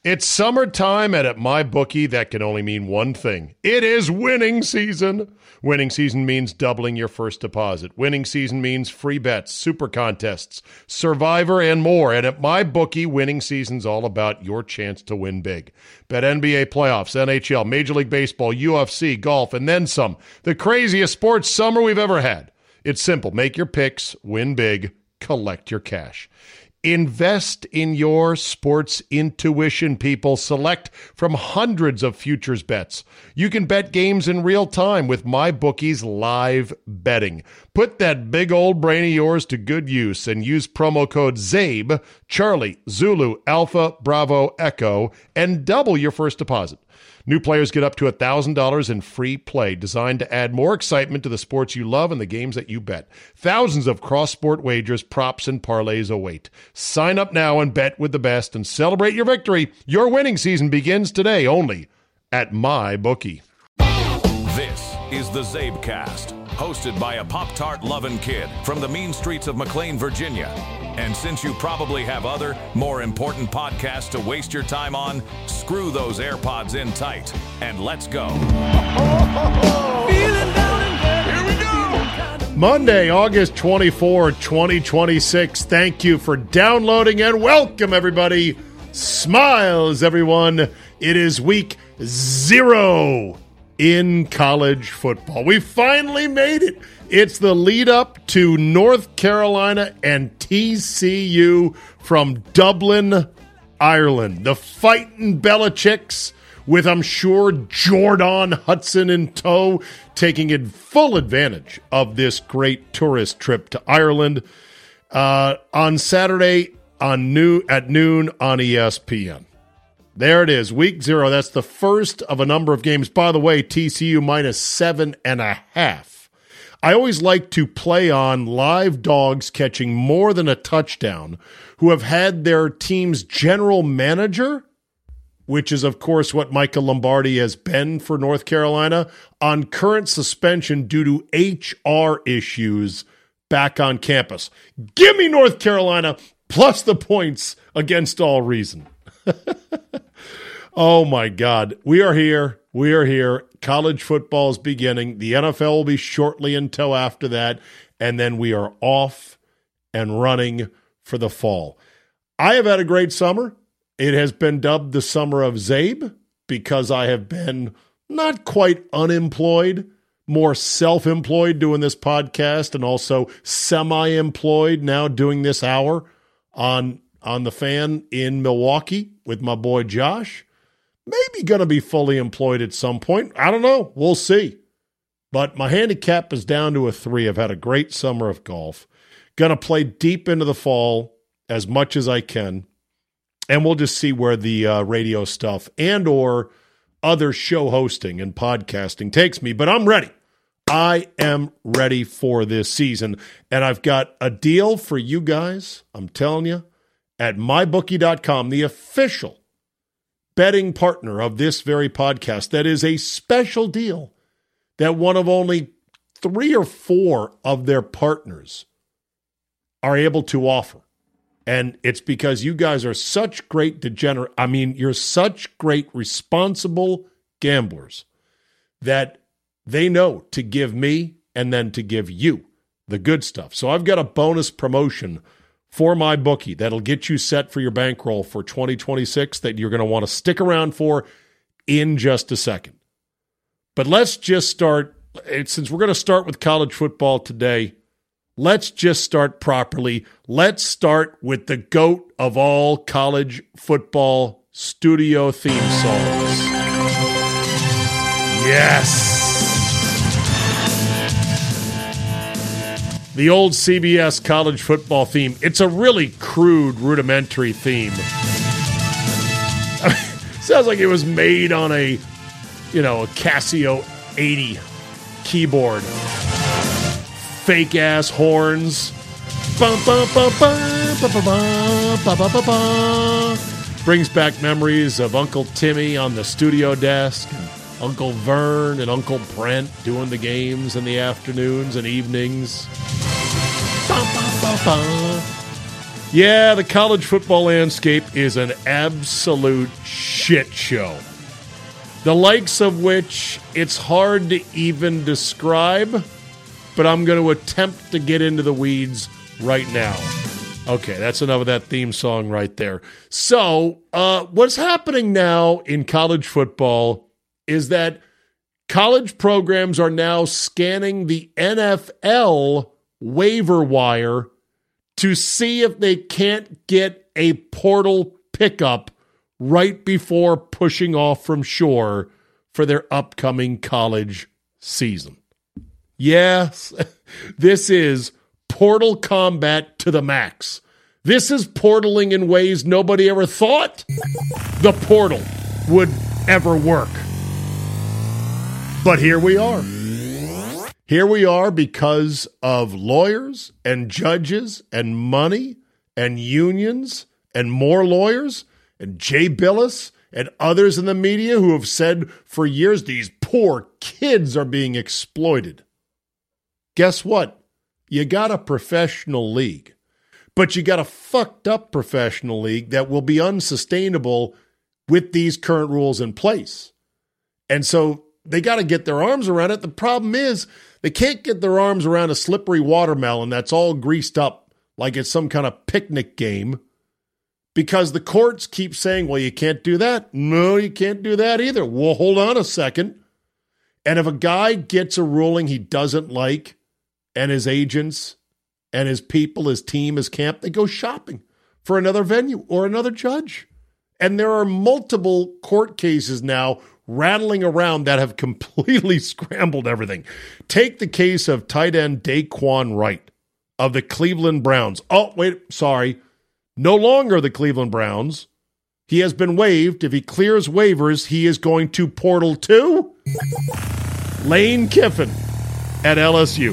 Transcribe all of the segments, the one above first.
It's summertime, and at MyBookie, that can only mean one thing. It is winning season. Winning season means doubling your first deposit. Winning season means free bets, super contests, Survivor, and more. And at MyBookie, winning season's all about your chance to win big. Bet NBA playoffs, NHL, Major League Baseball, UFC, golf, and then some. The craziest sports summer we've ever had. It's simple. Make your picks, win big, collect your cash. Invest in your sports intuition, people. Select from hundreds of futures bets. You can bet games in real time with MyBookie's live betting. Put that big old brain of yours to good use and use promo code ZABE, Charlie, Zulu, Alpha, Bravo, Echo, and double your first deposit. New players get up to $1,000 in free play, designed to add more excitement to the sports you love and the games that you bet. Thousands of cross-sport wagers, props, and parlays await. Sign up now and bet with the best and celebrate your victory. Your winning season begins today only at MyBookie. This is the Zabecast, hosted by a Pop-Tart loving kid from the mean streets of McLean, Virginia. And since you probably have other, more important podcasts to waste your time on, screw those AirPods in tight, and let's go. Here we go! Monday, August 24, 2026. Thank you for downloading and welcome, everybody. Smiles, everyone. It is week 0 in college football. We finally made it. It's the lead up to North Carolina and TCU from Dublin, Ireland. The Fightin' Belichicks with, I'm sure, Jordan Hudson in tow, taking full advantage of this great tourist trip to Ireland on Saturday at noon on ESPN. There it is, week 0. That's the first of a number of games. By the way, TCU minus 7.5. I always like to play on live dogs catching more than a touchdown who have had their team's general manager, which is, of course, what Michael Lombardi has been for North Carolina, on current suspension due to HR issues back on campus. Give me North Carolina plus the points against all reason. Oh, my God. We are here. We are here. College football is beginning. The NFL will be shortly in tow after that. And then we are off and running for the fall. I have had a great summer. It has been dubbed the summer of Zabe because I have been not quite unemployed, more self-employed doing this podcast and also semi-employed now doing this hour on the Fan in Milwaukee with my boy Josh. Maybe going to be fully employed at some point. I don't know. We'll see. But my handicap is down to a 3. I've had a great summer of golf. Going to play deep into the fall as much as I can. And we'll just see where the radio stuff and or other show hosting and podcasting takes me. But I'm ready. I am ready for this season. And I've got a deal for you guys, I'm telling you, at MyBookie.com, the official betting partner of this very podcast. That is a special deal that one of only 3 or 4 of their partners are able to offer. And it's because you guys are such great you're such great responsible gamblers that they know to give me and then to give you the good stuff. So I've got a bonus promotion for MyBookie that'll get you set for your bankroll for 2026 that you're going to want to stick around for in just a second. But let's just start, since we're going to start with college football today, let's just start properly. Let's start with the GOAT of all college football studio theme songs. Yes! The old CBS college football theme. It's a really crude, rudimentary theme. Sounds like it was made on a Casio 80 keyboard. Fake-ass horns. Brings back memories of Uncle Timmy on the studio desk, and Uncle Vern and Uncle Brent doing the games in the afternoons and evenings. Yeah, the college football landscape is an absolute shit show. The likes of which it's hard to even describe, but I'm going to attempt to get into the weeds right now. Okay, that's enough of that theme song right there. So, what's happening now in college football is that college programs are now scanning the NFL waiver wire to see if they can't get a portal pickup right before pushing off from shore for their upcoming college season. Yes, this is portal combat to the max. This is portaling in ways nobody ever thought the portal would ever work. But here we are. Here we are because of lawyers and judges and money and unions and more lawyers and Jay Billis and others in the media who have said for years these poor kids are being exploited. Guess what? You got a professional league, but you got a fucked up professional league that will be unsustainable with these current rules in place. And so they got to get their arms around it. The problem is they can't get their arms around a slippery watermelon that's all greased up like it's some kind of picnic game because the courts keep saying, well, you can't do that. No, you can't do that either. Well, hold on a second. And if a guy gets a ruling he doesn't like and his agents and his people, his team, his camp, they go shopping for another venue or another judge. And there are multiple court cases now rattling around that have completely scrambled everything. Take the case of tight end Daquan Wright of the Cleveland Browns. Oh, wait, sorry. No longer the Cleveland Browns. He has been waived. If he clears waivers, he is going to portal to Lane Kiffin at LSU.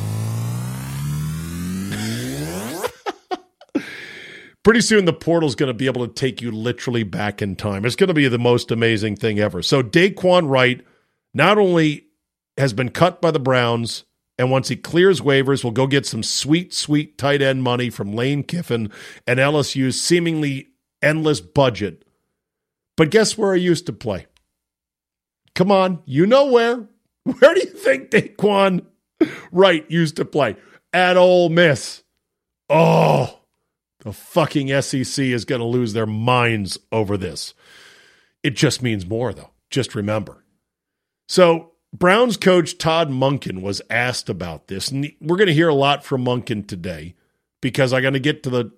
Pretty soon the portal's going to be able to take you literally back in time. It's going to be the most amazing thing ever. So Daquan Wright not only has been cut by the Browns, and once he clears waivers, will go get some sweet, sweet tight end money from Lane Kiffin and LSU's seemingly endless budget. But guess where he used to play? Come on, you know where. Where do you think Daquan Wright used to play? At Ole Miss. Oh, the fucking SEC is going to lose their minds over this. It just means more, though. Just remember. So, Browns coach Todd Monken was asked about this, and we're going to hear a lot from Monken today because I'm going to get to the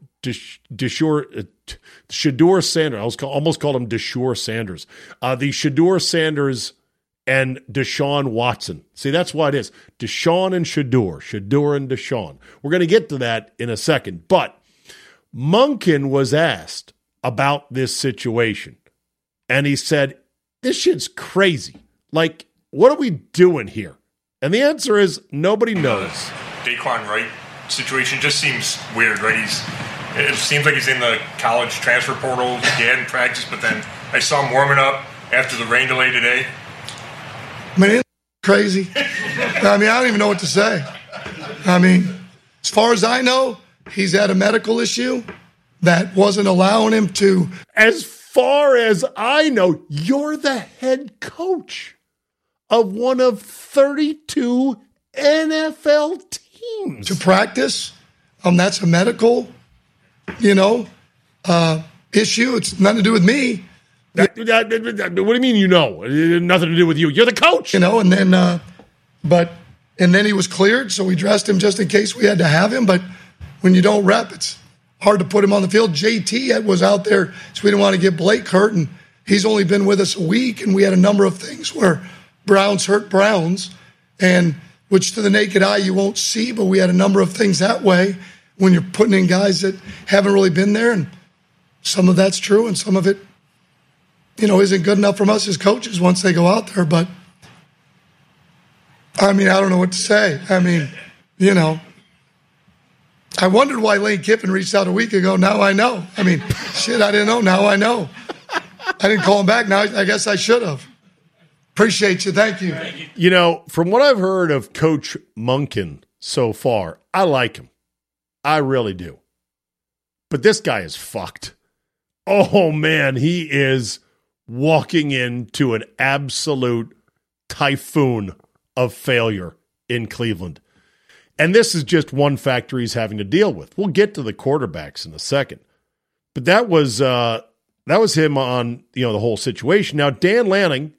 Shedeur Sanders. I almost called him Deshaun Sanders. The Shedeur Sanders and Deshaun Watson. See, that's what it is. Deshaun and Shedeur and Deshaun. We're going to get to that in a second, but Monken was asked about this situation, and he said, this shit's crazy. Like, what are we doing here? And the answer is nobody knows. Daquan Wright situation just seems weird, right? It seems like he's in the college transfer portal. He hadn't practiced, but then I saw him warming up after the rain delay today. I mean, it's crazy. I mean, I don't even know what to say. I mean, as far as I know, he's had a medical issue that wasn't allowing him to. As far as I know, you're the head coach of one of 32 NFL teams. To practice. That's a medical, issue. It's nothing to do with me. What do you mean you know? It had nothing to do with you. You're the coach. And then, and then he was cleared, so we dressed him just in case we had to have him. But when you don't rep, it's hard to put him on the field. JT was out there, so we didn't want to get Blake hurt, and he's only been with us a week, and we had a number of things where Browns hurt Browns, and which to the naked eye you won't see, but we had a number of things that way when you're putting in guys that haven't really been there, and some of that's true, and some of it, isn't good enough from us as coaches once they go out there. But, I mean, I don't know what to say. I mean, I wondered why Lane Kiffin reached out a week ago. Now I know. I mean, shit, I didn't know. Now I know. I didn't call him back. Now I guess I should have. Appreciate you. Thank you. From what I've heard of Coach Monken so far, I like him. I really do. But this guy is fucked. Oh, man, he is walking into an absolute typhoon of failure in Cleveland. And this is just one factor he's having to deal with. We'll get to the quarterbacks in a second. But that was him on, the whole situation. Now, Dan Lanning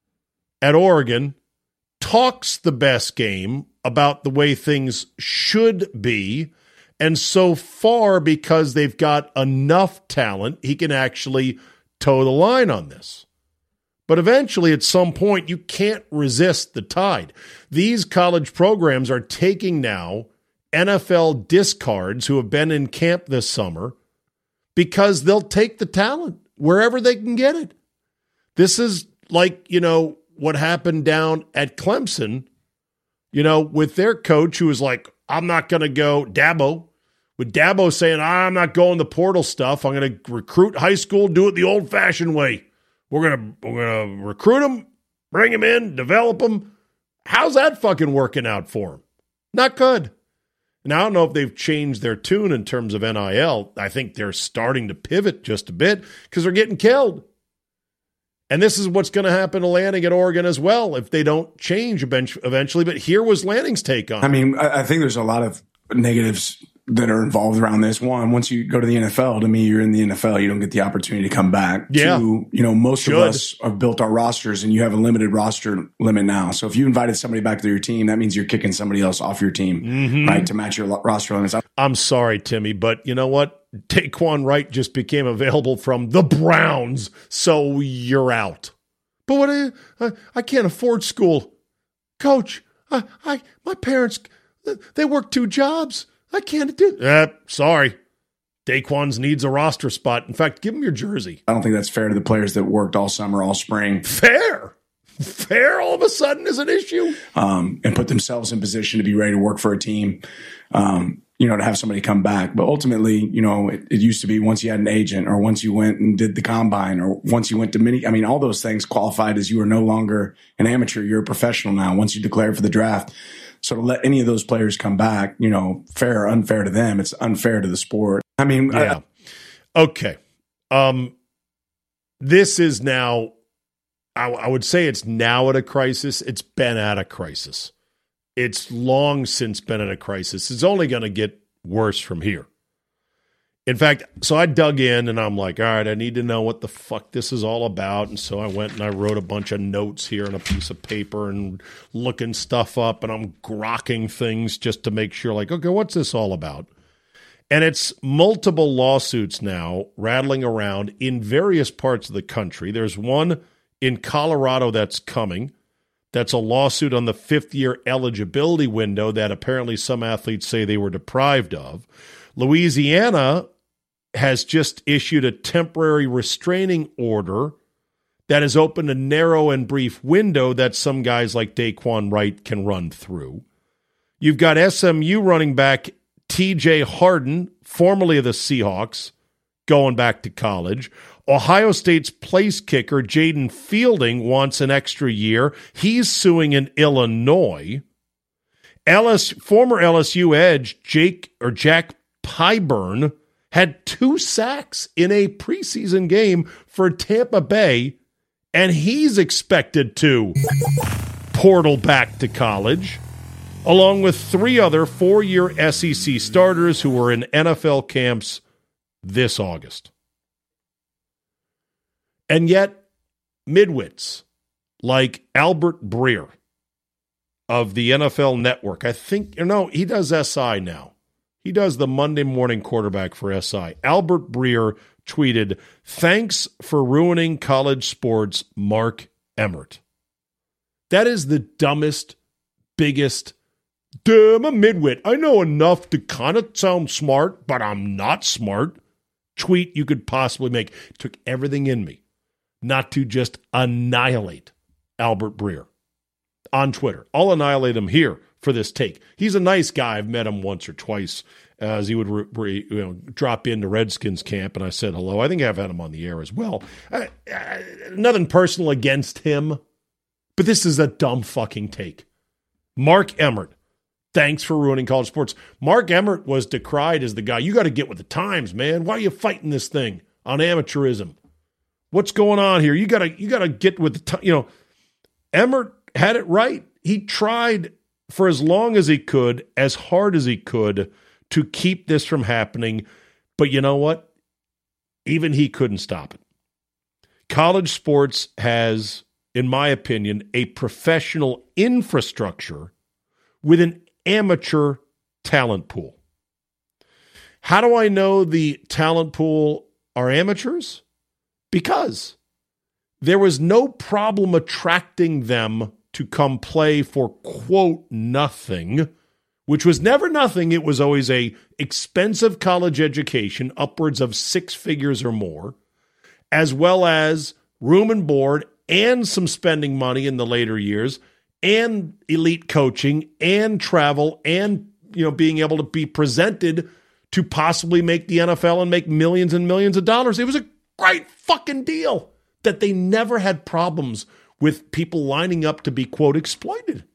at Oregon talks the best game about the way things should be. And so far, because they've got enough talent, he can actually toe the line on this. But eventually, at some point, you can't resist the tide. These college programs are taking now NFL discards who have been in camp this summer because they'll take the talent wherever they can get it. This is like, what happened down at Clemson, with their coach who was like, I'm not going to go, Dabo, with Dabo saying, I'm not going the portal stuff. I'm going to recruit high school, do it the old-fashioned way. We're gonna recruit them, bring them in, develop them. How's that fucking working out for them? Not good. Now, I don't know if they've changed their tune in terms of NIL. I think they're starting to pivot just a bit because they're getting killed. And this is what's going to happen to Lanning at Oregon as well if they don't change eventually. But here was Lanning's take on it. I mean, I think there's a lot of negatives that are involved around this. One, once you go to the NFL, to me, you're in the NFL. You don't get the opportunity to come back. Yeah. Two, most of us have built our rosters and you have a limited roster limit now. So if you invited somebody back to your team, that means you're kicking somebody else off your team, right, to match your roster limits. I'm sorry, Timmy, but you know what? Daquan Wright just became available from the Browns, so you're out. But what? I can't afford school. Coach, my parents, they work 2 jobs. I can't do that. Sorry. Daquan's needs a roster spot. In fact, give him your jersey. I don't think that's fair to the players that worked all summer, all spring. Fair all of a sudden is an issue. And put themselves in position to be ready to work for a team, to have somebody come back. But ultimately, it used to be once you had an agent or once you went and did the combine or once you went to all those things qualified as you are no longer an amateur. You're a professional now once you declare for the draft. So to let any of those players come back, fair or unfair to them, it's unfair to the sport. I mean, yeah. Okay. This is now, I would say it's now at a crisis. It's been at a crisis. It's long since been at a crisis. It's only going to get worse from here. In fact, so I dug in and I'm like, all right, I need to know what the fuck this is all about. And so I went and I wrote a bunch of notes here on a piece of paper and looking stuff up, and I'm grokking things just to make sure, like, okay, what's this all about? And it's multiple lawsuits now rattling around in various parts of the country. There's one in Colorado that's coming. That's a lawsuit on the 5th-year eligibility window that apparently some athletes say they were deprived of. Louisiana has just issued a temporary restraining order that has opened a narrow and brief window that some guys like Daquan Wright can run through. You've got SMU running back TJ Harden, formerly of the Seahawks, going back to college. Ohio State's place kicker Jaden Fielding wants an extra year. He's suing in Illinois. Former LSU edge Jack Pyburn had 2 sacks in a preseason game for Tampa Bay, and he's expected to portal back to college, along with 3 other 4-year SEC starters who were in NFL camps this August. And yet, midwits like Albert Breer of the NFL Network, he does SI now. He does the Monday morning quarterback for SI. Albert Breer tweeted, "Thanks for ruining college sports, Mark Emmert." That is the dumbest, biggest, I'm a midwit. I know enough to kind of sound smart, but I'm not smart tweet you could possibly make. It took everything in me not to just annihilate Albert Breer on Twitter. I'll annihilate him here for this take. He's a nice guy. I've met him once or twice as he would drop into Redskins camp, and I said hello. I think I've had him on the air as well. Nothing personal against him, but this is a dumb fucking take. Mark Emmert Thanks for ruining college sports. Mark Emmert was decried as the guy. You got to get with the times, man. Why are you fighting this thing on amateurism? What's going on here? You got to get with the time. Emmert had it right. He tried for as long as he could, as hard as he could, to keep this from happening. But you know what? Even he couldn't stop it. College sports has, in my opinion, a professional infrastructure with an amateur talent pool. How do I know the talent pool are amateurs? Because there was no problem attracting them to come play for, quote, nothing, which was never nothing. It was always a expensive college education, upwards of 6 figures or more, as well as room and board and some spending money in the later years, and elite coaching and travel and, being able to be presented to possibly make the NFL and make millions and millions of dollars. It was a great fucking deal that they never had problems with people lining up to be, quote, exploited.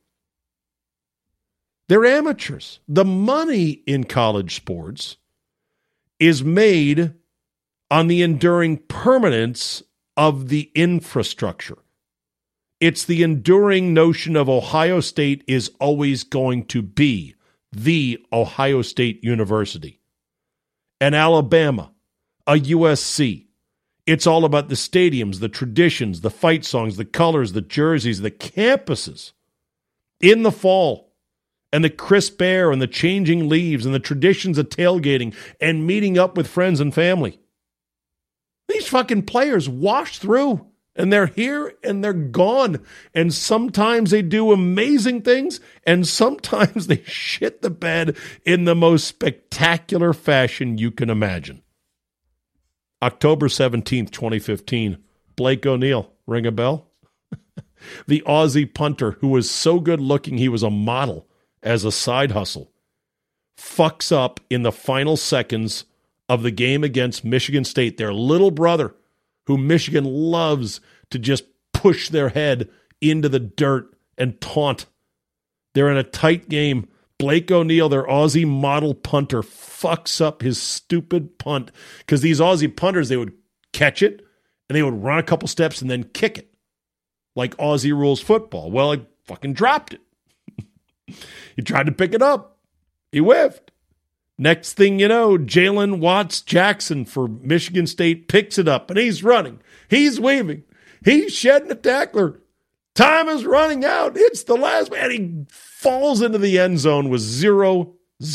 They're amateurs. The money in college sports is made on the enduring permanence of the infrastructure. It's the enduring notion of Ohio State is always going to be the Ohio State University. And Alabama, a USC. It's all about the stadiums, the traditions, the fight songs, the colors, the jerseys, the campuses in the fall, and the crisp air and the changing leaves and the traditions of tailgating and meeting up with friends and family. These fucking players wash through. And they're here and they're gone. And sometimes they do amazing things, and sometimes they shit the bed in the most spectacular fashion you can imagine. October 17th, 2015, Blake O'Neill, ring a bell? The Aussie punter who was so good looking he was a model as a side hustle, fucks up in the final seconds of the game against Michigan State, their little brother, who Michigan loves to just push their head into the dirt and taunt. They're in a tight game. Blake O'Neill, their Aussie model punter, fucks up his stupid punt because these Aussie punters, they would catch it and they would run a couple steps and then kick it like Aussie rules football. Well, he fucking dropped it. He tried to pick it up. He whiffed. Next thing you know, Jalen Watts Jackson for Michigan State picks it up, and he's running. He's weaving. He's shedding a tackler. Time is running out. It's the last man. He falls into the end zone with 0-0-0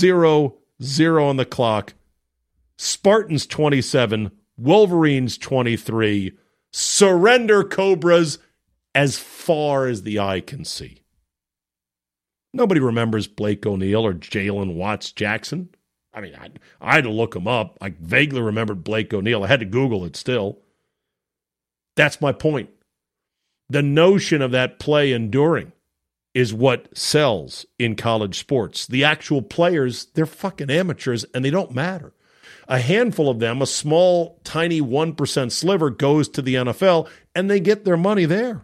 on the clock. Spartans 27, Wolverines 23. Surrender Cobras as far as the eye can see. Nobody remembers Blake O'Neill or Jalen Watts Jackson. I mean, I had to look him up. I vaguely remembered Blake O'Neill. I had to Google it still. That's my point. The notion of that play enduring is what sells in college sports. The actual players, they're fucking amateurs, and they don't matter. A handful of them, a small, tiny 1% sliver, goes to the NFL, and they get their money there.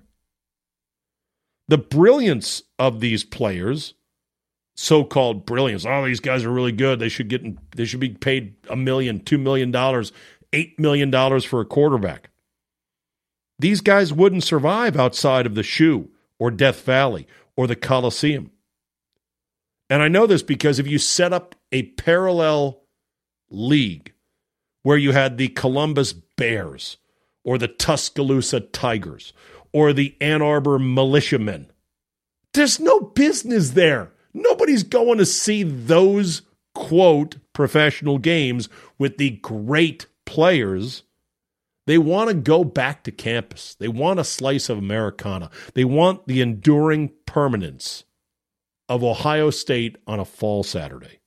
The brilliance of these players, so-called brilliance. Oh, these guys are really good. They should be paid $1 million, $2 million, $8 million for a quarterback. These guys wouldn't survive outside of the Shoe or Death Valley or the Coliseum. And I know this because if you set up a parallel league where you had the Columbus Bears or the Tuscaloosa Tigers or the Ann Arbor Militiamen, there's no business there. Nobody's going to see those, quote, professional games with the great players. They want to go back to campus. They want a slice of Americana. They want the enduring permanence of Ohio State on a fall Saturday.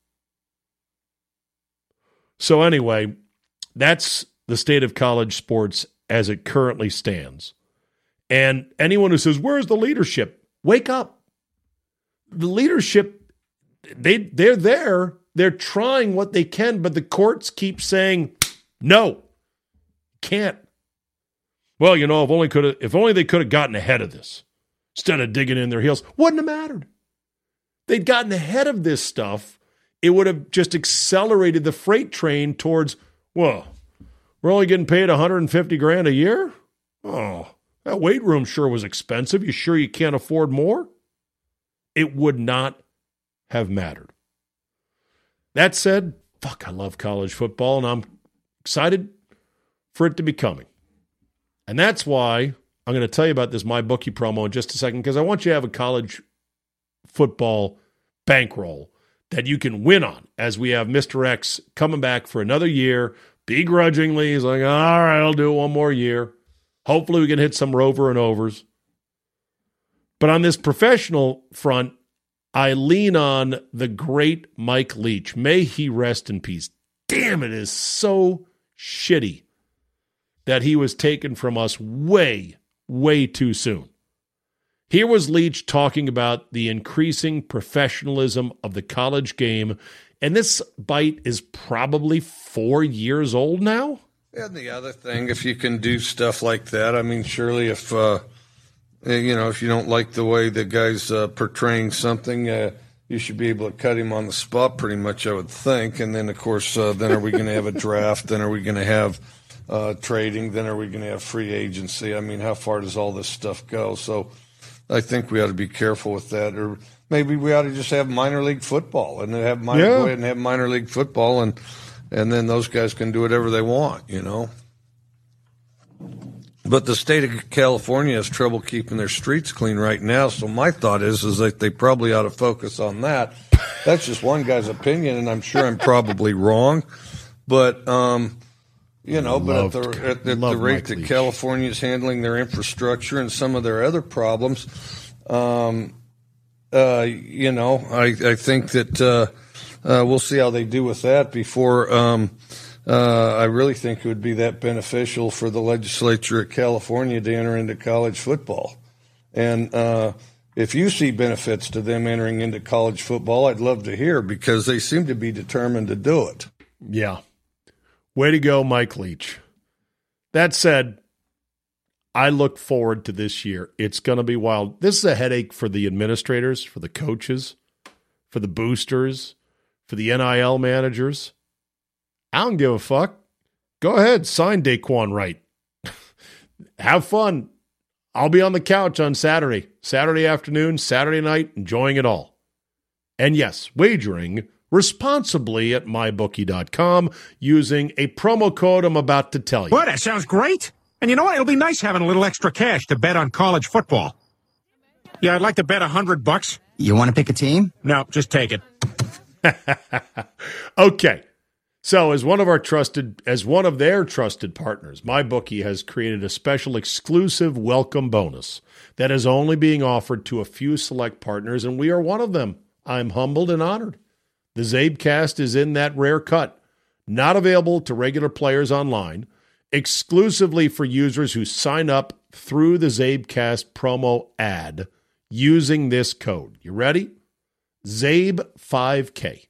So anyway, that's the state of college sports as it currently stands. And anyone who says, where's the leadership? Wake up. The leadership, they're there. They're trying what they can, but the courts keep saying, no, can't. Well, you know, if only they could have gotten ahead of this instead of digging in their heels. Wouldn't have mattered. they'd gotten ahead of this stuff, it would have just accelerated the freight train towards, whoa, we're only getting paid $150,000 a year? Oh, that weight room sure was expensive. You sure you can't afford more? It would not have mattered. That said, I love college football, and I'm excited for it to be coming. And that's why I'm going to tell you about this MyBookie promo in just a second, because I want you to have a college football bankroll that you can win on, as we have Mr. X coming back for another year, begrudgingly. He's like, all right, I'll do it one more year. Hopefully we can hit some rover and overs. But on this professional front, I lean on the great Mike Leach. May he rest in peace. Damn, it is so shitty that he was taken from us way, way too soon. Here was Leach talking about the increasing professionalism of the college game, and this bite is probably 4 years old now. And the other thing, if you can do stuff like that, I mean, surely if you don't like the way the guy's portraying something, you should be able to cut him on the spot pretty much, I would think. And then, of course, then are we going to have a draft? Then are we going to have trading? Then are we going to have free agency? I mean, how far does all this stuff go? So I think we ought to be careful with that. Or maybe we ought to just have minor league football and go ahead and have minor league football, and then those guys can do whatever they want, you know. But the state of California has trouble keeping their streets clean right now. So my thought is that they probably ought to focus on that. That's just one guy's opinion, and I'm sure I'm probably wrong. But, at the rate that California is handling their infrastructure and some of their other problems, I think that we'll see how they do with that before I really think it would be that beneficial for the legislature of California to enter into college football. And if you see benefits to them entering into college football, I'd love to hear, because they seem to be determined to do it. Yeah. Way to go, Mike Leach. That said, I look forward to this year. It's going to be wild. This is a headache for the administrators, for the coaches, for the boosters, for the NIL managers. I don't give a fuck. Go ahead, sign Daquan Wright. Have fun. I'll be on the couch on Saturday afternoon, Saturday night, enjoying it all. And yes, wagering responsibly at mybookie.com using a promo code I'm about to tell you. Well, that sounds great. And you know what? It'll be nice having a little extra cash to bet on college football. Yeah, I'd like to bet $100. You want to pick a team? No, just take it. Okay. So as one of their trusted partners, MyBookie has created a special exclusive welcome bonus that is only being offered to a few select partners, and we are one of them. I'm humbled and honored. The Zabecast is in that rare cut, not available to regular players online, exclusively for users who sign up through the Zabecast promo ad using this code. You ready? ZABE5K.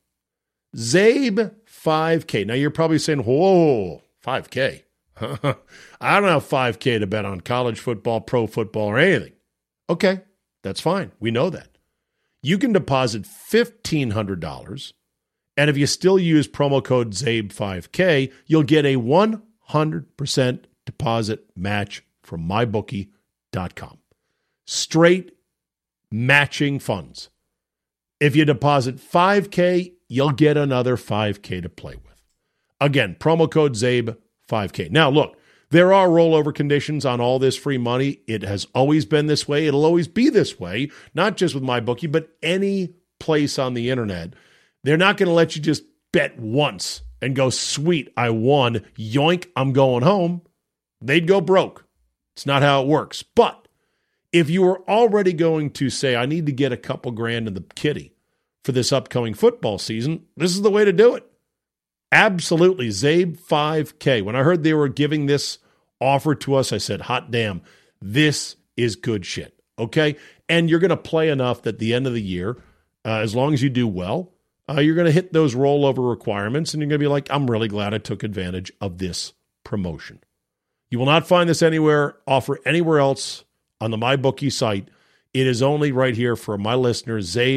ZABE5K. Now you're probably saying, whoa, 5K. I don't have 5K to bet on college football, pro football, or anything. Okay, that's fine. We know that. You can deposit $1,500, and if you still use promo code ZABE5K, you'll get a 100% deposit match from mybookie.com. Straight matching funds. If you deposit $5K, you'll get another $5K to play with. Again, promo code ZABE5K. Now, look, there are rollover conditions on all this free money. It has always been this way. It'll always be this way, not just with MyBookie, but any place on the internet. They're not going to let you just bet once and go, sweet, I won, yoink, I'm going home. They'd go broke. It's not how it works. But if you were already going to say, I need to get a couple grand in the kitty for this upcoming football season, this is the way to do it. Absolutely. ZABE5K. When I heard they were giving this offer to us, I said, hot damn, this is good shit. Okay? And you're going to play enough that at the end of the year, as long as you do well, you're going to hit those rollover requirements, and you're going to be like, I'm really glad I took advantage of this promotion. You will not find this offer anywhere else on the MyBookie site. It is only right here for my listeners,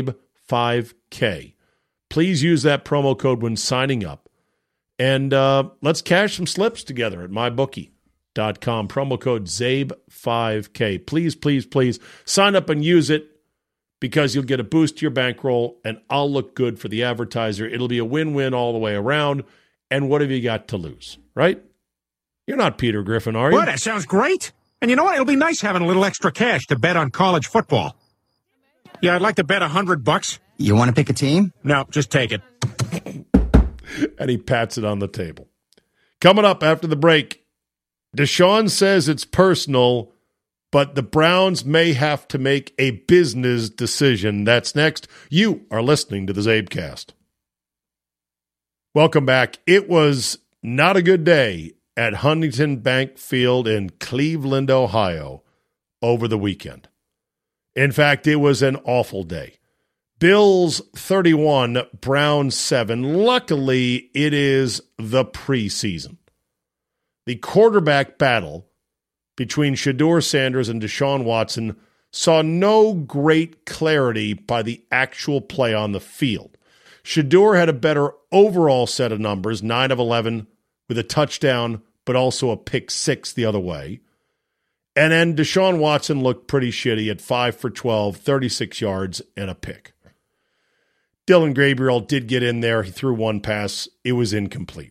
ZABE5K. Please use that promo code when signing up. And let's cash some slips together at mybookie.com. Promo code ZABE5K. Please, please, please sign up and use it because you'll get a boost to your bankroll and I'll look good for the advertiser. It'll be a win-win all the way around. And what have you got to lose, right? You're not Peter Griffin, are you? Well, that sounds great. And you know what? It'll be nice having a little extra cash to bet on college football. Yeah, I'd like to bet $100. You want to pick a team? No, just take it. And he pats it on the table. Coming up after the break, Deshaun says it's personal, but the Browns may have to make a business decision. That's next. You are listening to the ZABEcast. Welcome back. It was not a good day at Huntington Bank Field in Cleveland, Ohio over the weekend. In fact, it was an awful day. Bills 31, Browns 7. Luckily, it is the preseason. The quarterback battle between Shedeur Sanders and Deshaun Watson saw no great clarity by the actual play on the field. Shedeur had a better overall set of numbers, 9 of 11, with a touchdown, but also a pick 6 the other way. And then Deshaun Watson looked pretty shitty at 5 for 12, 36 yards, and a pick. Dylan Gabriel did get in there. He threw one pass. It was incomplete.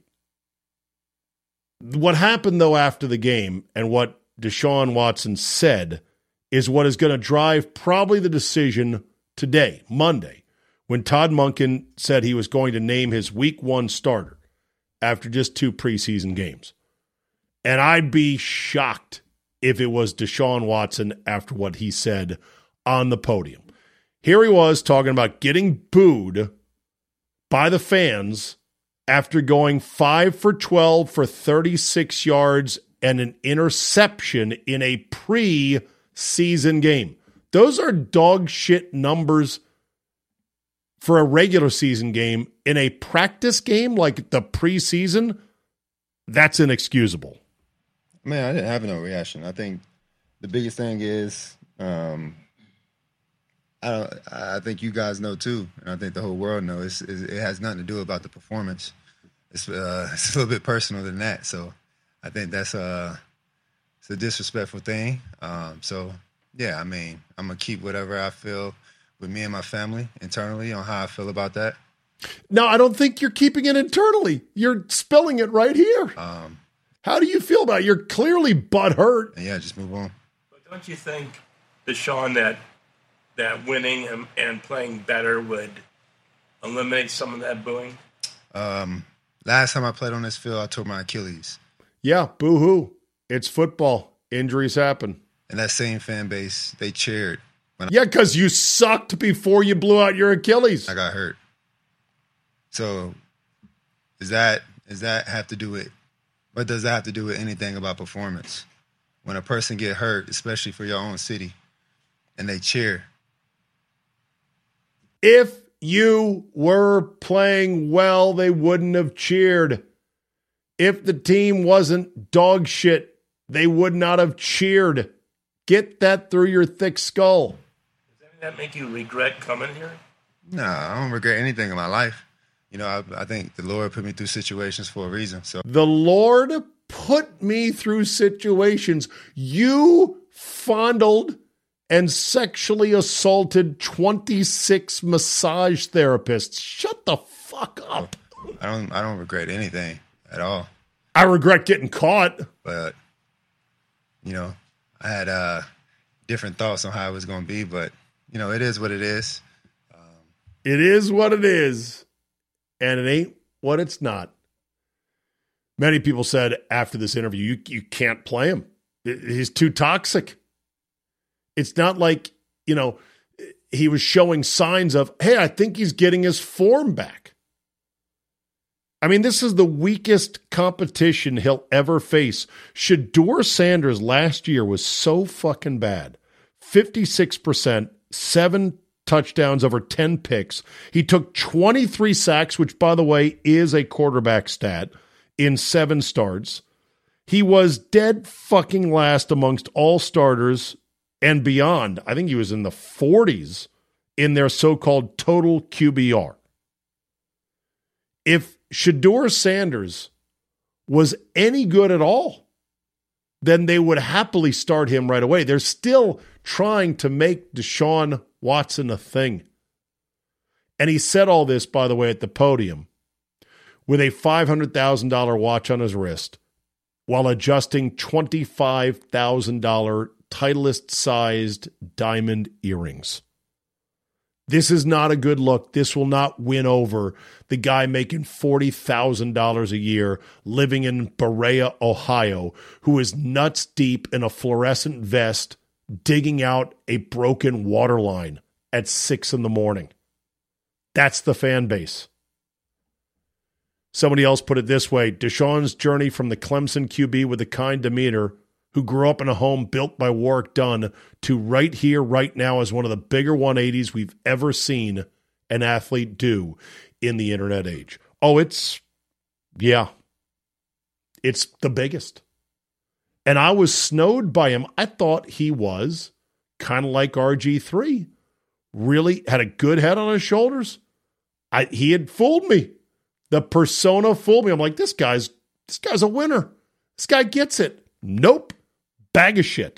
What happened, though, after the game and what Deshaun Watson said is what is going to drive probably the decision today, Monday, when Todd Monken said he was going to name his Week 1 starter after just 2 preseason games. And I'd be shocked if it was Deshaun Watson after what he said on the podium. Here he was talking about getting booed by the fans after going 5 for 12 for 36 yards and an interception in a pre-season game. Those are dog shit numbers for a regular season game. In a practice game like the preseason, that's inexcusable. Man, I didn't have no reaction. I think the biggest thing is, I think you guys know too, and I think the whole world knows. It has nothing to do about the performance. It's a little bit personal than that. So I think it's a disrespectful thing. Yeah, I mean, I'm gonna keep whatever I feel with me and my family internally on how I feel about that. No, I don't think you're keeping it internally. You're spilling it right here. How do you feel about it? You're clearly butthurt. Yeah, just move on. But don't you think, Deshaun, that winning and playing better would eliminate some of that booing? Last time I played on this field, I tore my Achilles. Yeah, boo-hoo. It's football. Injuries happen. And that same fan base, they cheered. Yeah, because you sucked before you blew out your Achilles. I got hurt. So does that have to do with, what does that have to do with anything about performance? When a person get hurt, especially for your own city, and they cheer. If you were playing well, they wouldn't have cheered. If the team wasn't dog shit, they would not have cheered. Get that through your thick skull. Does that make you regret coming here? No, I don't regret anything in my life. You know, I think the Lord put me through situations for a reason. So the Lord put me through situations. You fondled and sexually assaulted 26 massage therapists. Shut the fuck up. I don't regret anything at all. I regret getting caught. But, you know, I had different thoughts on how it was going to be. But, you know, it is what it is. It is what it is. And it ain't what it's not. Many people said after this interview, you can't play him. He's too toxic. It's not like, you know, he was showing signs of, hey, I think he's getting his form back. I mean, this is the weakest competition he'll ever face. Shedeur Sanders last year was so fucking bad. 56%, 7 touchdowns, over 10 picks. He took 23 sacks, which, by the way, is a quarterback stat, in 7 starts. He was dead fucking last amongst all starters and beyond. I think he was in the 40s in their so-called total QBR. If Shedeur Sanders was any good at all, then they would happily start him right away. They're still trying to make Deshaun Watson a thing. And he said all this, by the way, at the podium with a $500,000 watch on his wrist while adjusting $25,000 Titleist-sized diamond earrings. This is not a good look. This will not win over the guy making $40,000 a year living in Berea, Ohio, who is nuts deep in a fluorescent vest digging out a broken water line at 6 a.m. That's the fan base. Somebody else put it this way: Deshaun's journey from the Clemson QB with a kind demeanor, who grew up in a home built by Warrick Dunn, to right here, right now, is one of the bigger 180s we've ever seen an athlete do in the internet age. Oh, it's the biggest. And I was snowed by him. I thought he was kind of like RG3. Really had a good head on his shoulders. He had fooled me. The persona fooled me. I'm like, this guy's a winner. This guy gets it. Nope. Bag of shit.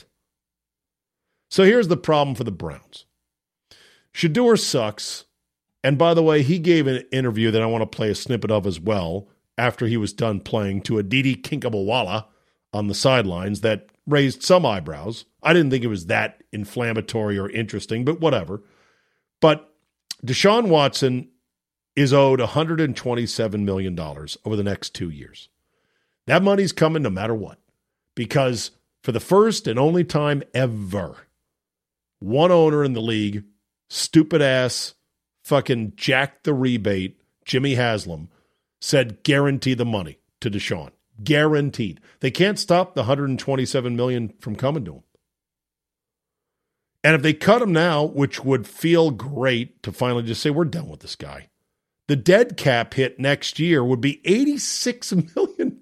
So here's the problem for the Browns. Shedeur sucks. And by the way, he gave an interview that I want to play a snippet of as well after he was done playing to Aditi Kinkhabwala on the sidelines that raised some eyebrows. I didn't think it was that inflammatory or interesting, but whatever. But Deshaun Watson is owed $127 million over the next 2 years. That money's coming no matter what, because for the first and only time ever, one owner in the league, stupid ass, fucking Jack the Rebate, Jimmy Haslam, said guarantee the money to Deshaun. Guaranteed. They can't stop the $127 million from coming to him. And if they cut him now, which would feel great to finally just say, we're done with this guy, the dead cap hit next year would be $86 million.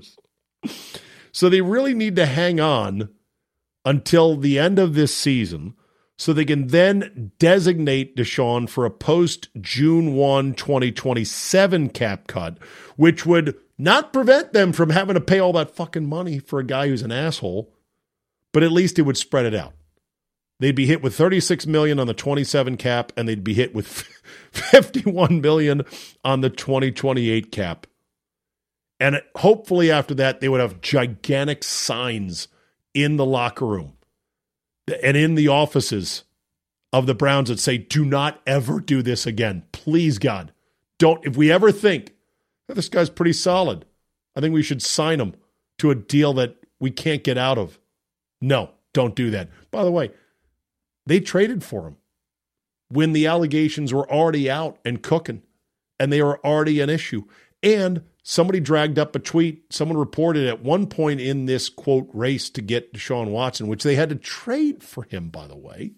So they really need to hang on until the end of this season so they can then designate Deshaun for a post-June 1, 2027 cap cut, which would not prevent them from having to pay all that fucking money for a guy who's an asshole, but at least it would spread it out. They'd be hit with $36 million on the 27 cap, and they'd be hit with $51 million on the 2028 cap. And hopefully after that, they would have gigantic signs in the locker room and in the offices of the Browns that say, do not ever do this again. Please, God, don't. If we ever think, oh, this guy's pretty solid, I think we should sign him to a deal that we can't get out of. No, don't do that. By the way, they traded for him when the allegations were already out and cooking, and they were already an issue. And somebody dragged up a tweet. Someone reported at one point in this, quote, race to get Deshaun Watson, which they had to trade for him, by the way.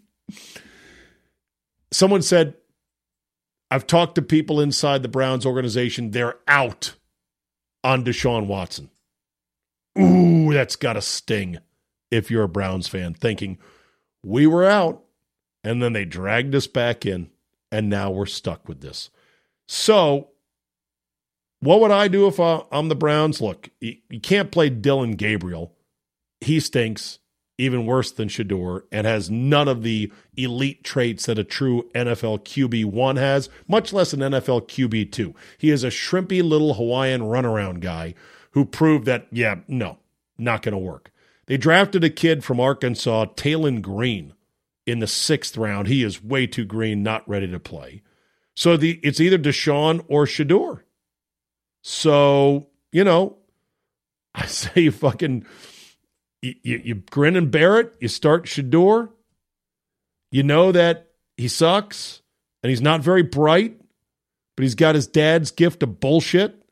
Someone said, I've talked to people inside the Browns organization. They're out on Deshaun Watson. Ooh, that's got to sting if you're a Browns fan, thinking we were out and then they dragged us back in and now we're stuck with this. So what would I do if I'm the Browns? Look, you can't play Dylan Gabriel. He stinks, even worse than Shedeur, and has none of the elite traits that a true NFL QB1 has, much less an NFL QB2. He is a shrimpy little Hawaiian runaround guy who proved that, no, not going to work. They drafted a kid from Arkansas, Taylon Green, in the 6th round. He is way too green, not ready to play. So it's either Deshaun or Shedeur. So, I say you fucking, you grin and bear it. You start Shedeur. You know that he sucks and he's not very bright, but he's got his dad's gift of bullshit.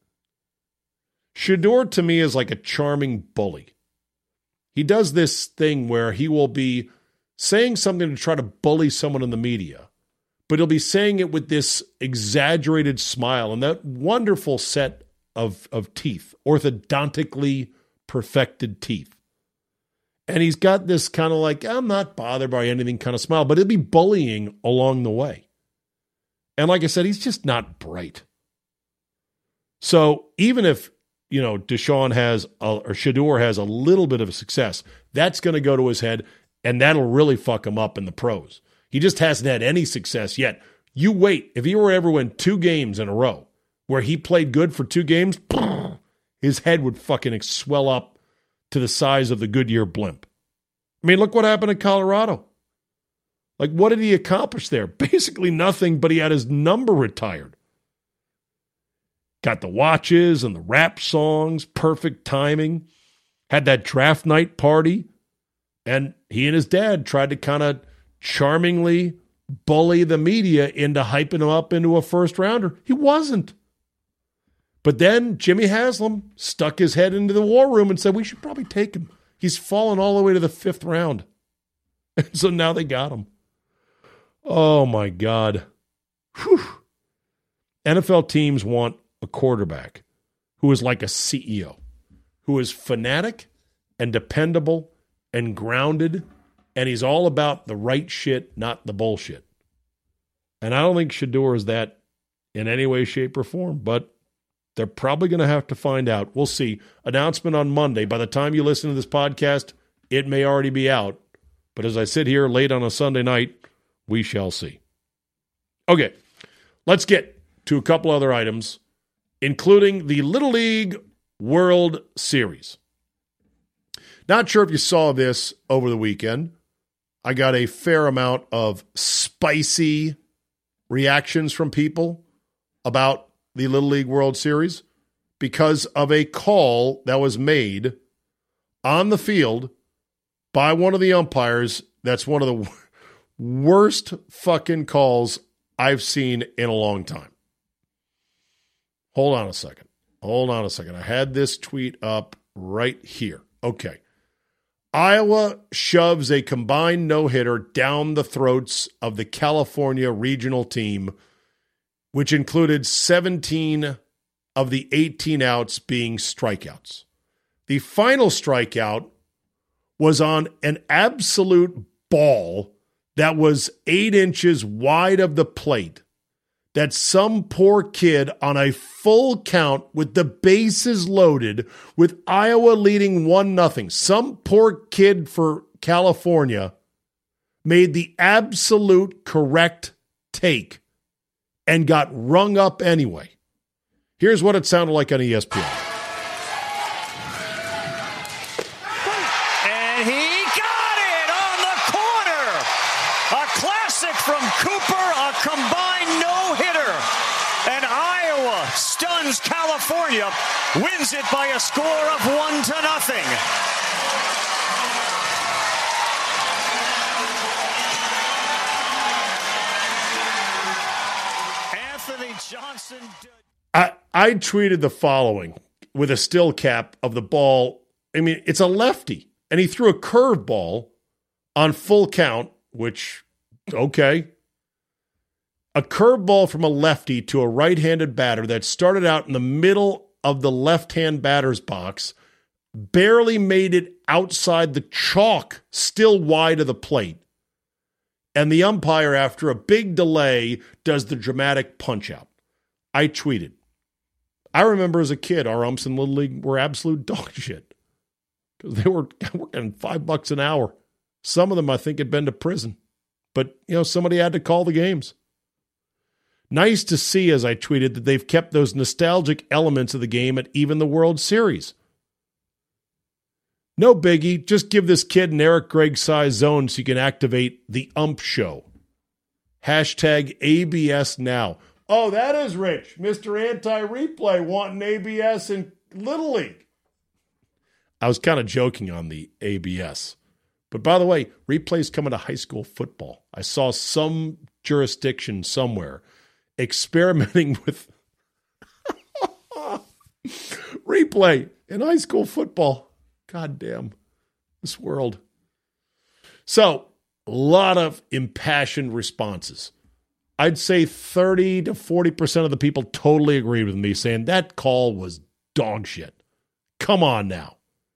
Shedeur to me is like a charming bully. He does this thing where he will be saying something to try to bully someone in the media, but he'll be saying it with this exaggerated smile and that wonderful set of teeth, orthodontically perfected teeth. And he's got this kind of like, I'm not bothered by anything kind of smile, but it'll be bullying along the way. And like I said, he's just not bright. So even if, Deshaun or Shedeur has a little bit of a success, that's going to go to his head, and that'll really fuck him up in the pros. He just hasn't had any success yet. You wait. If he were to ever win 2 games in a row where he played good for 2 games, his head would fucking swell up to the size of the Goodyear blimp. I mean, look what happened in Colorado. Like, what did he accomplish there? Basically nothing, but he had his number retired. Got the watches and the rap songs, perfect timing. Had that draft night party. And he and his dad tried to kind of charmingly bully the media into hyping him up into a first rounder. He wasn't. But then Jimmy Haslam stuck his head into the war room and said, we should probably take him. He's fallen all the way to the 5th round. And so now they got him. Oh, my God. Whew. NFL teams want a quarterback who is like a CEO, who is fanatic and dependable and grounded, and he's all about the right shit, not the bullshit. And I don't think Shedeur is that in any way, shape, or form, but they're probably going to have to find out. We'll see. Announcement on Monday. By the time you listen to this podcast, it may already be out. But as I sit here late on a Sunday night, we shall see. Okay, let's get to a couple other items, including the Little League World Series. Not sure if you saw this over the weekend. I got a fair amount of spicy reactions from people about the Little League World Series because of a call that was made on the field by one of the umpires. That's one of the worst fucking calls I've seen in a long time. Hold on a second. I had this tweet up right here. Okay. Iowa shoves a combined no-hitter down the throats of the California regional team, which included 17 of the 18 outs being strikeouts. The final strikeout was on an absolute ball that was 8 inches wide of the plate that some poor kid on a full count with the bases loaded, with Iowa leading 1-0, some poor kid for California made the absolute correct take and got rung up anyway. Here's what it sounded like on ESPN. And he got it on the corner. A classic from Cooper, a combined no-hitter. And Iowa stuns California, wins it by a score of 1-0. Johnson. I tweeted the following with a still cap of the ball. I mean, it's a lefty, and he threw a curveball on full count, which, okay. A curveball from a lefty to a right-handed batter that started out in the middle of the left-hand batter's box, barely made it outside the chalk, still wide of the plate. And the umpire, after a big delay, does the dramatic punch-out. I tweeted, I remember as a kid, our umps in Little League were absolute dog shit because they were working $5 an hour. Some of them, I think, had been to prison. But, somebody had to call the games. Nice to see, as I tweeted, that they've kept those nostalgic elements of the game at even the World Series. No biggie. Just give this kid an Eric Gregg-size zone so you can activate the ump show. Hashtag ABS now. Oh, that is rich. Mr. Anti-Replay wanting ABS in Little League. I was kind of joking on the ABS. But by the way, replay's coming to high school football. I saw some jurisdiction somewhere experimenting with replay in high school football. God damn, this world. So, a lot of impassioned responses. I'd say 30 to 40% of the people totally agreed with me, saying that call was dog shit. Come on now.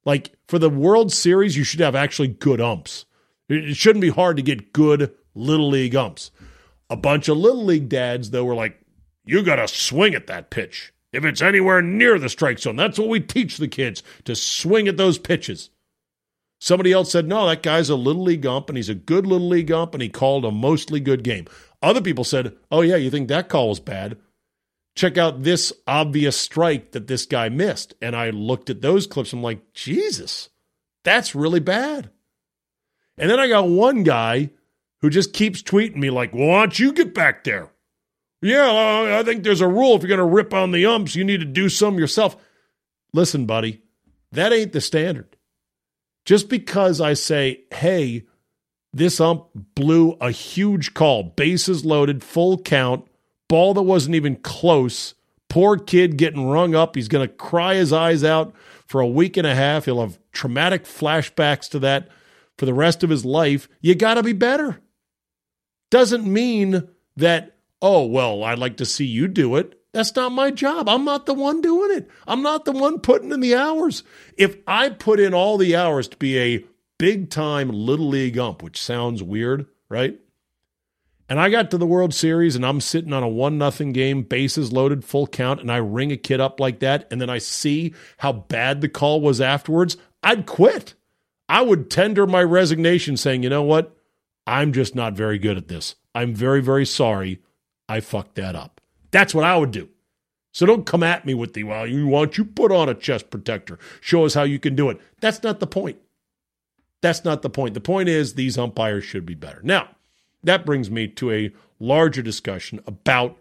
Like, for the World Series, you should have actually good umps. It shouldn't be hard to get good Little League umps. A bunch of Little League dads, though, were like, you got to swing at that pitch. If it's anywhere near the strike zone, that's what we teach the kids, to swing at those pitches. Somebody else said, no, that guy's a Little League ump, and he's a good Little League ump, and he called a mostly good game. Other people said, oh, yeah, you think that call was bad? Check out this obvious strike that this guy missed. And I looked at those clips. I'm like, Jesus, that's really bad. And then I got one guy who just keeps tweeting me like, well, why don't you get back there? Yeah, I think there's a rule. If you're going to rip on the umps, you need to do some yourself. Listen, buddy, that ain't the standard. Just because I say, hey, this ump blew a huge call, bases loaded, full count, ball that wasn't even close, poor kid getting rung up. He's going to cry his eyes out for a week and a half. He'll have traumatic flashbacks to that for the rest of his life. You got to be better. Doesn't mean that, oh, well, I'd like to see you do it. That's not my job. I'm not the one doing it. I'm not the one putting in the hours. If I put in all the hours to be a big-time Little League ump, which sounds weird, right? And I got to the World Series and I'm sitting on a 1-0 game, bases loaded, full count, and I ring a kid up like that, and then I see how bad the call was afterwards, I'd quit. I would tender my resignation saying, you know what? I'm just not very good at this. I'm very, very sorry I fucked that up. That's what I would do. So don't come at me with the, well, you want you put on a chest protector. Show us how you can do it. That's not the point. That's not the point. The point is these umpires should be better. Now, that brings me to a larger discussion about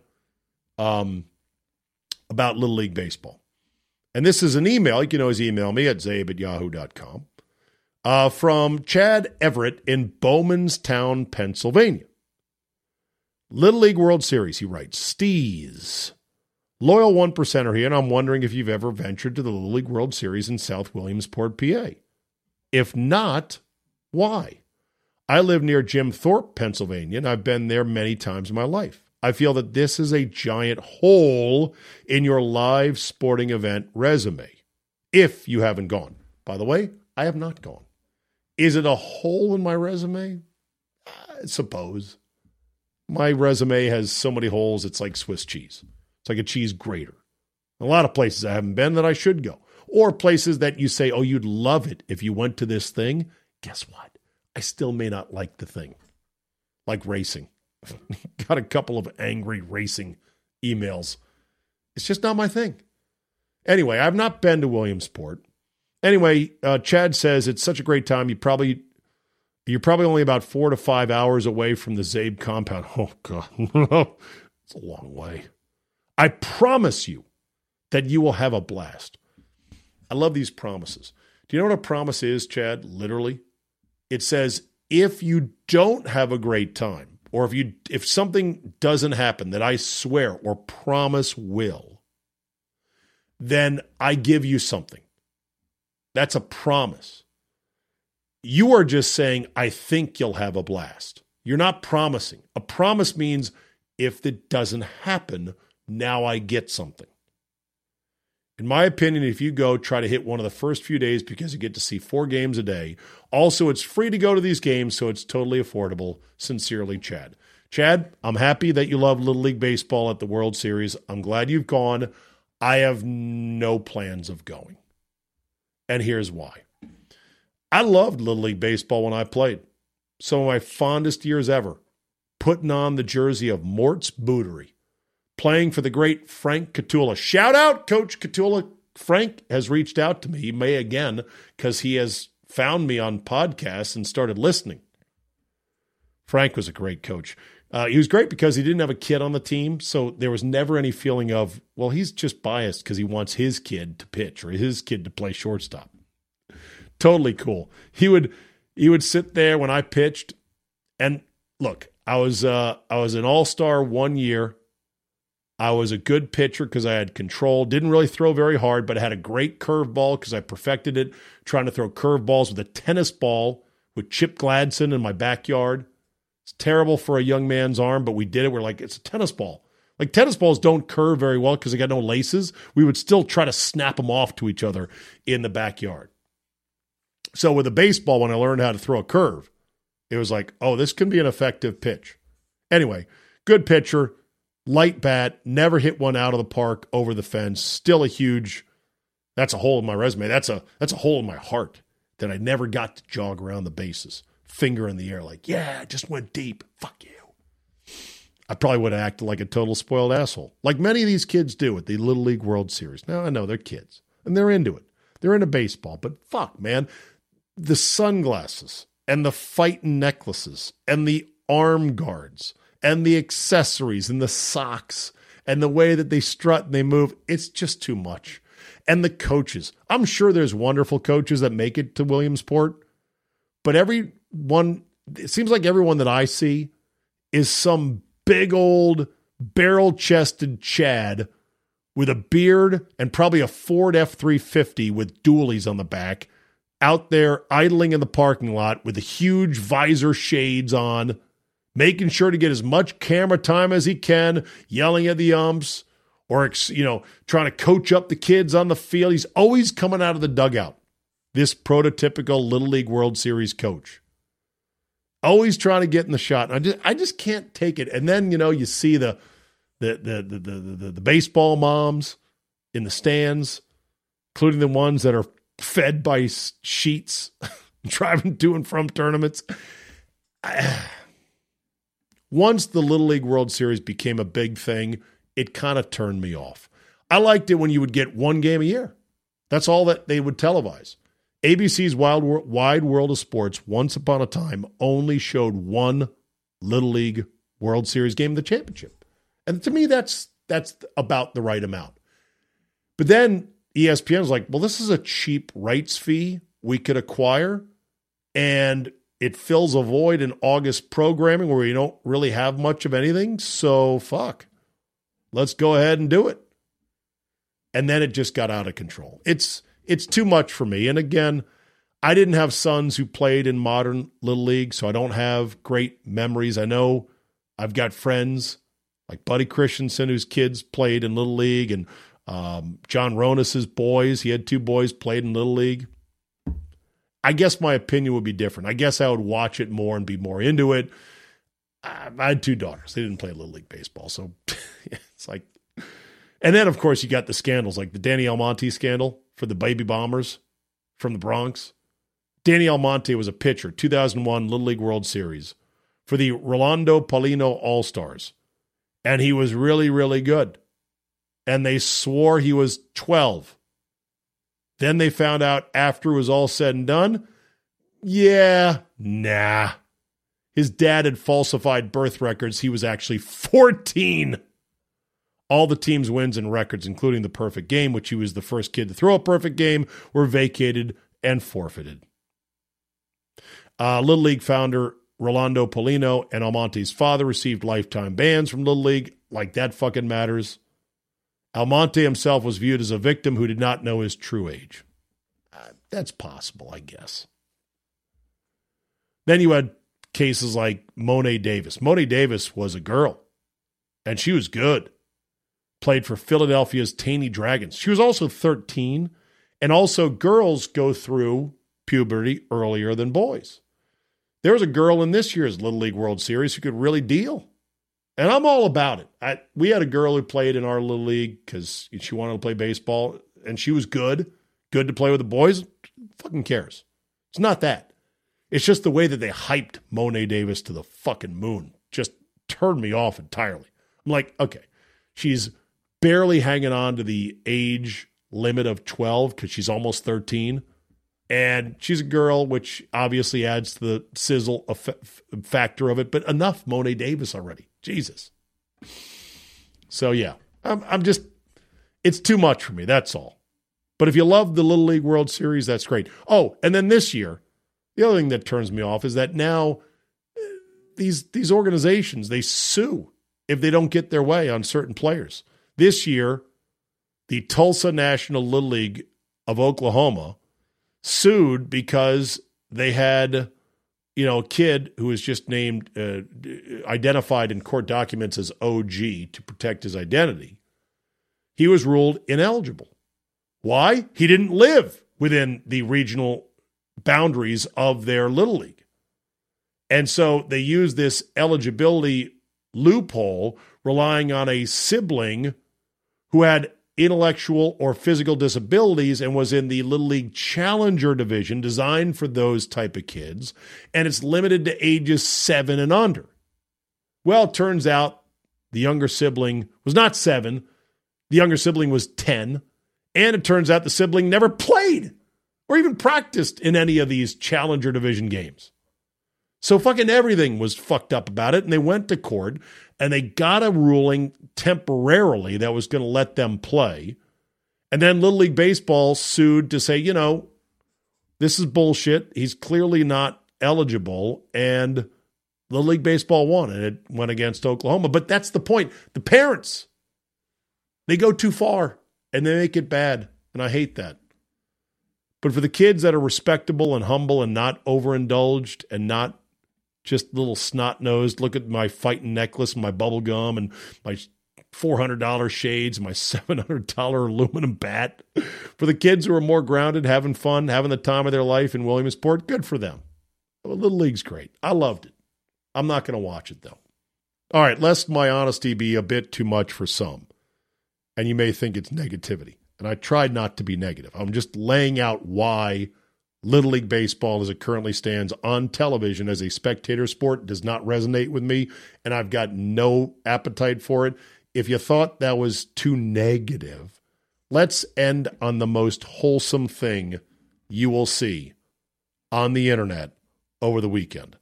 Little League Baseball. And this is an email. You can always email me at zabe@yahoo.com from Chad Everett in Bowmanstown, Pennsylvania. Little League World Series, he writes, Steez. Loyal 1%er here, and I'm wondering if you've ever ventured to the Little League World Series in South Williamsport, PA. If not, why? I live near Jim Thorpe, Pennsylvania, and I've been there many times in my life. I feel that this is a giant hole in your live sporting event resume, if you haven't gone. By the way, I have not gone. Is it a hole in my resume? I suppose. My resume has so many holes, it's like Swiss cheese. It's like a cheese grater. A lot of places I haven't been that I should go. Or places that you say, oh, you'd love it if you went to this thing. Guess what? I still may not like the thing. Like racing. Got a couple of angry racing emails. It's just not my thing. Anyway, I've not been to Williamsport. Anyway, Chad says it's such a great time. You're probably only about 4 to 5 hours away from the Zabe compound. Oh, God. It's a long way. I promise you that you will have a blast. I love these promises. Do you know what a promise is, Chad? Literally. It says, if you don't have a great time, or if something doesn't happen that I swear or promise will, then I give you something. That's a promise. You are just saying, I think you'll have a blast. You're not promising. A promise means if it doesn't happen, now I get something. In my opinion, if you go, try to hit one of the first few days because you get to see 4 games a day. Also, it's free to go to these games, so it's totally affordable. Sincerely, Chad. Chad, I'm happy that you love Little League Baseball at the World Series. I'm glad you've gone. I have no plans of going. And here's why. I loved Little League Baseball when I played. Some of my fondest years ever. Putting on the jersey of Mort's Bootery. Playing for the great Frank Catula. Shout out, Coach Catula. Frank has reached out to me. He may again, because he has found me on podcasts and started listening. Frank was a great coach. He was great because he didn't have a kid on the team, so there was never any feeling of, well, he's just biased because he wants his kid to pitch or his kid to play shortstop. Totally cool. He would sit there when I pitched, and look, I was an all-star 1 year. I was a good pitcher because I had control. Didn't really throw very hard, but I had a great curveball because I perfected it, trying to throw curveballs with a tennis ball with Chip Gladson in my backyard. It's terrible for a young man's arm, but we did it. We're like, it's a tennis ball. Like, tennis balls don't curve very well because they got no laces. We would still try to snap them off to each other in the backyard. So with a baseball, when I learned how to throw a curve, it was like, oh, this can be an effective pitch. Anyway, good pitcher, light bat, never hit one out of the park over the fence. Still a huge, that's a hole in my resume. That's a hole in my heart that I never got to jog around the bases. Finger in the air like, yeah, I just went deep. Fuck you. I probably would have acted like a total spoiled asshole, like many of these kids do at the Little League World Series. Now, I know they're kids, and they're into it. They're into baseball, but fuck, man. The sunglasses and the fighting necklaces and the arm guards and the accessories and the socks and the way that they strut and they move, it's just too much. And the coaches. I'm sure there's wonderful coaches that make it to Williamsport, but it seems like everyone that I see is some big old barrel-chested Chad with a beard and probably a Ford F-350 with dualies on the back, out there idling in the parking lot with the huge visor shades on, making sure to get as much camera time as he can, yelling at the umps, or trying to coach up the kids on the field. He's always coming out of the dugout, this prototypical Little League World Series coach. Always trying to get in the shot. I just can't take it. And then, you see the baseball moms in the stands, including the ones that are fed by sheets, driving to and from tournaments. Once the Little League World Series became a big thing, it kind of turned me off. I liked it when you would get one game a year. That's all that they would televise. ABC's Wide World of Sports, once upon a time, only showed one Little League World Series game, the championship. And to me, that's about the right amount. But then ESPN was like, well, this is a cheap rights fee we could acquire, and it fills a void in August programming where you don't really have much of anything, so fuck. Let's go ahead and do it. And then it just got out of control. It's too much for me. And again, I didn't have sons who played in modern Little League, so I don't have great memories. I know I've got friends like Buddy Christensen, whose kids played in Little League, and John Ronas's boys. He had 2 boys played in Little League. I guess my opinion would be different. I guess I would watch it more and be more into it. I had 2 daughters. They didn't play Little League baseball, so it's like. And then, of course, you got the scandals, like the Danny Almonte scandal for the Baby Bombers from the Bronx. Danny Almonte was a pitcher, 2001 Little League World Series for the Rolando Paulino All-Stars. And he was really, really good. And they swore he was 12. Then they found out after it was all said and done, nah. His dad had falsified birth records. He was actually 14. All the team's wins and records, including the perfect game, which he was the first kid to throw a perfect game, were vacated and forfeited. Little League founder Rolando Paulino and Almonte's father received lifetime bans from Little League. Like that fucking matters. Almonte himself was viewed as a victim who did not know his true age. That's possible, I guess. Then you had cases like Monet Davis. Monet Davis was a girl, and she was good. Played for Philadelphia's Taney Dragons. She was also 13, and also girls go through puberty earlier than boys. There was a girl in this year's Little League World Series who could really deal. And I'm all about it. We had a girl who played in our Little League because she wanted to play baseball, and she was good to play with the boys. Fucking cares. It's not that. It's just the way that they hyped Monet Davis to the fucking moon. Just turned me off entirely. I'm like, okay, she's barely hanging on to the age limit of 12 because she's almost 13. And she's a girl, which obviously adds to the sizzle factor of it. But enough Monet Davis already. Jesus. So, yeah, I'm just, it's too much for me. That's all. But if you love the Little League World Series, that's great. Oh, and then this year, the other thing that turns me off is that now these organizations, they sue if they don't get their way on certain players. This year, the Tulsa National Little League of Oklahoma sued because they had, a kid who was just named, identified in court documents as OG to protect his identity. He was ruled ineligible. Why? He didn't live within the regional boundaries of their Little League. And so they use this eligibility loophole relying on a sibling who had intellectual or physical disabilities and was in the Little League Challenger division designed for those type of kids, and it's limited to ages 7 and under. Well, it turns out the younger sibling was not 7, the younger sibling was 10, and it turns out the sibling never played or even practiced in any of these Challenger division games. So fucking everything was fucked up about it, and they went to court, and they got a ruling temporarily that was going to let them play. And then Little League Baseball sued to say, this is bullshit. He's clearly not eligible, and Little League Baseball won, and it went against Oklahoma. But that's the point. The parents, they go too far, and they make it bad, and I hate that. But for the kids that are respectable and humble and not overindulged and not just little snot-nosed, look at my fighting necklace and my bubble gum and my $400 shades and my $700 aluminum bat. For the kids who are more grounded, having fun, having the time of their life in Williamsport, good for them. Little League's great. I loved it. I'm not going to watch it, though. All right, lest my honesty be a bit too much for some, and you may think it's negativity, and I tried not to be negative. I'm just laying out why Little League Baseball, as it currently stands on television as a spectator sport, does not resonate with me, and I've got no appetite for it. If you thought that was too negative, let's end on the most wholesome thing you will see on the internet over the weekend.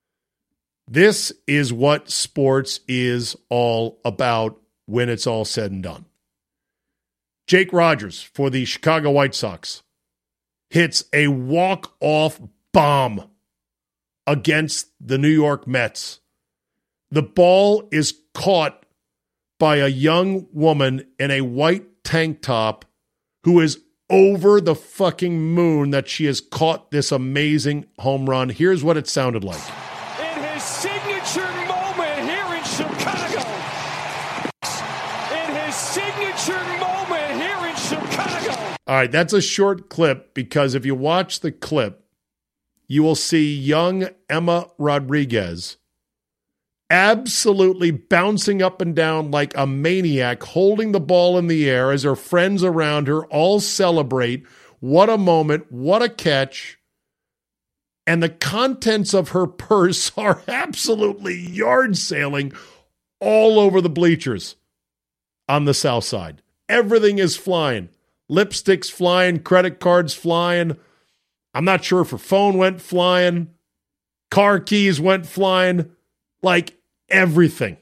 This is what sports is all about when it's all said and done. Jake Rogers for the Chicago White Sox hits a walk-off bomb against the New York Mets. The ball is caught by a young woman in a white tank top who is over the fucking moon that she has caught this amazing home run. Here's what it sounded like. In his signature moment here in Chicago. In his signature moment here in Chicago. All right, that's a short clip because if you watch the clip, you will see young Emma Rodriguez absolutely bouncing up and down like a maniac, holding the ball in the air as her friends around her all celebrate. What a moment, what a catch. And the contents of her purse are absolutely yard sailing all over the bleachers on the south side. Everything is flying. Lipstick's flying, credit cards flying. I'm not sure if her phone went flying. Car keys went flying. Like everything.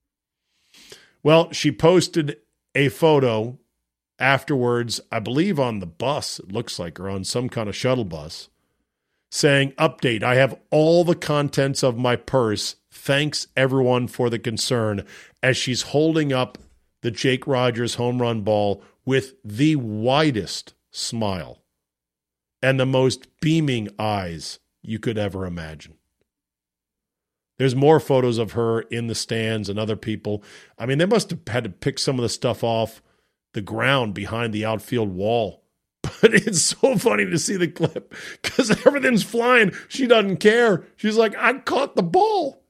Well, she posted a photo afterwards, I believe on the bus, it looks like, or on some kind of shuttle bus, saying, update, I have all the contents of my purse. Thanks everyone for the concern, as she's holding up the Jake Rogers home run ball with the widest smile and the most beaming eyes you could ever imagine. There's more photos of her in the stands and other people. I mean, they must have had to pick some of the stuff off the ground behind the outfield wall. But it's so funny to see the clip because everything's flying. She doesn't care. She's like, I caught the ball.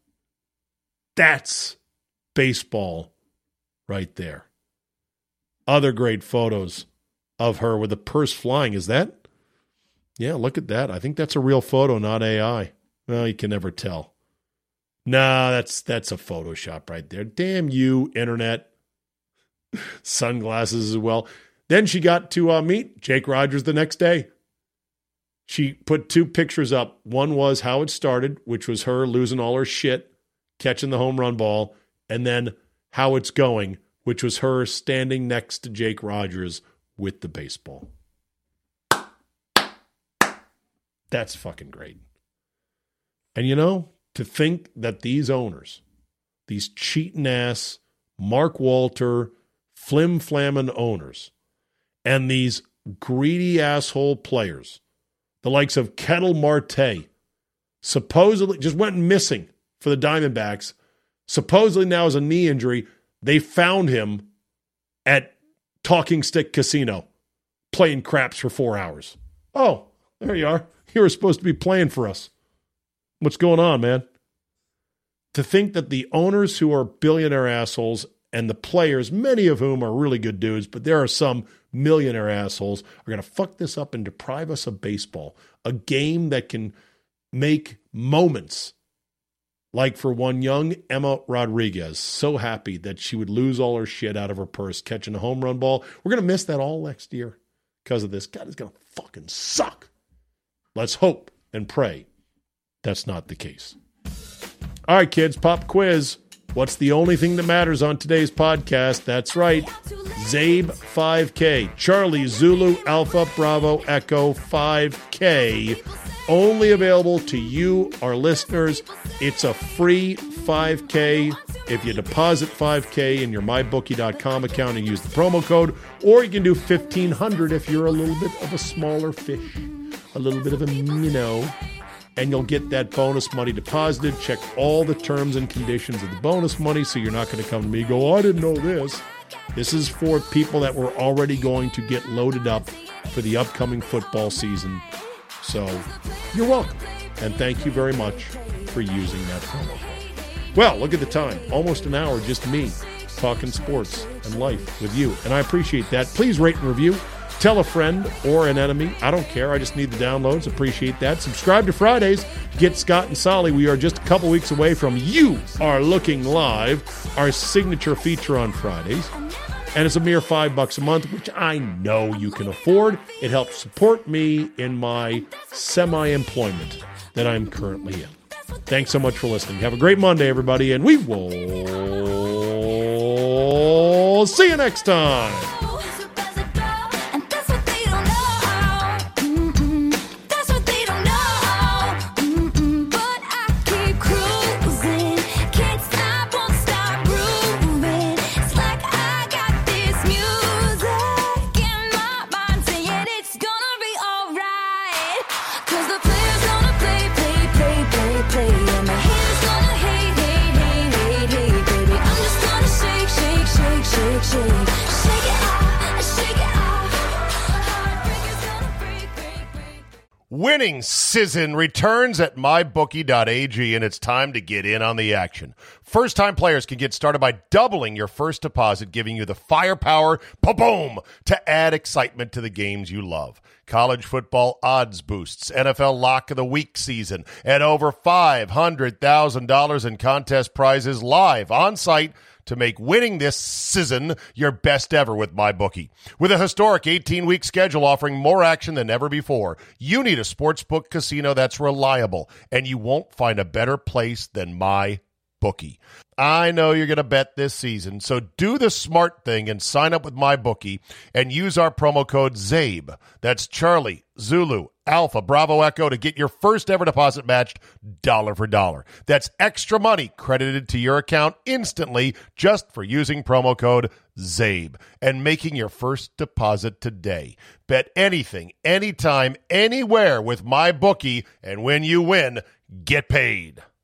That's baseball right there. Other great photos of her with the purse flying. Is that? Yeah, look at that. I think that's a real photo, not AI. Well, you can never tell. Nah, that's a Photoshop right there. Damn you, internet. Sunglasses as well. Then she got to meet Jake Rogers the next day. She put 2 pictures up. One was how it started, which was her losing all her shit, catching the home run ball, and then how it's going, which was her standing next to Jake Rogers with the baseball. That's fucking great. And to think that these owners, these cheating ass, Mark Walter, flim-flamming owners, and these greedy asshole players, the likes of Ketel Marte, supposedly just went missing for the Diamondbacks, supposedly now has a knee injury. They found him at Talking Stick Casino playing craps for 4 hours. Oh, there you are. You were supposed to be playing for us. What's going on, man? To think that the owners who are billionaire assholes and the players, many of whom are really good dudes, but there are some millionaire assholes, are going to fuck this up and deprive us of baseball, a game that can make moments. Like for one young Emma Rodriguez, so happy that she would lose all her shit out of her purse catching a home run ball. We're going to miss that all next year because of this. God, it's going to fucking suck. Let's hope and pray that's not the case. All right, kids, pop quiz. What's the only thing that matters on today's podcast? That's right, Zabe 5K. Charlie, Zulu, Alpha, Bravo, Echo 5K. Only available to you, our listeners. It's a free 5K if you deposit 5K in your MyBookie.com account and use the promo code, or you can do 1,500 if you're a little bit of a smaller fish, a little bit of a minnow, and you'll get that bonus money deposited. Check all the terms and conditions of the bonus money so you're not going to come to me and go, I didn't know this. This is for people that were already going to get loaded up for the upcoming football season. So you're welcome, and thank you very much for using that promo. Well, look at the time. Almost an hour, just me talking sports and life with you, and I appreciate that. Please rate and review. Tell a friend or an enemy. I don't care. I just need the downloads. Appreciate that. Subscribe to Fridays. Get Scott and Solly. We are just a couple weeks away from You Are Looking Live, our signature feature on Fridays. And it's a mere $5 a month, which I know you can afford. It helps support me in my semi-employment that I'm currently in. Thanks so much for listening. Have a great Monday, everybody, and we will see you next time. Winning season returns at mybookie.ag, and it's time to get in on the action. First-time players can get started by doubling your first deposit, giving you the firepower, boom, to add excitement to the games you love. College football odds boosts, NFL Lock of the Week season, and over $500,000 in contest prizes live on-site to make winning this season your best ever with MyBookie. With a historic 18-week schedule offering more action than ever before, you need a sportsbook casino that's reliable, and you won't find a better place than MyBookie. I know you're going to bet this season, so do the smart thing and sign up with MyBookie and use our promo code ZABE. That's Charlie, Zulu, Alpha, Bravo, Echo to get your first ever deposit matched dollar for dollar. That's extra money credited to your account instantly just for using promo code ZABE and making your first deposit today. Bet anything, anytime, anywhere with MyBookie, and when you win, get paid.